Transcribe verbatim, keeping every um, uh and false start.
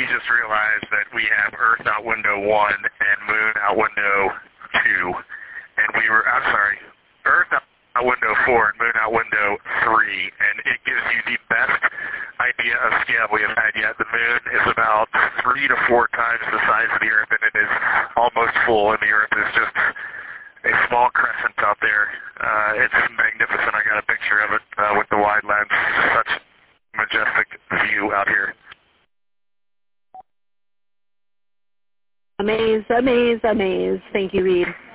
just realized that we have Earth out window one and Moon out window two, and we were, I'm sorry, Earth out window four and Moon out window three, and it gives you the best idea of scale we have had yet. The Moon is about three to four times the size of the Earth, and it is almost full, and the Earth is just a small crescent out there. Uh, it's magnificent. I got a picture of it uh, with the wide lens. Such majestic view out here. Amaze, amaze, amaze. Thank you, Reed.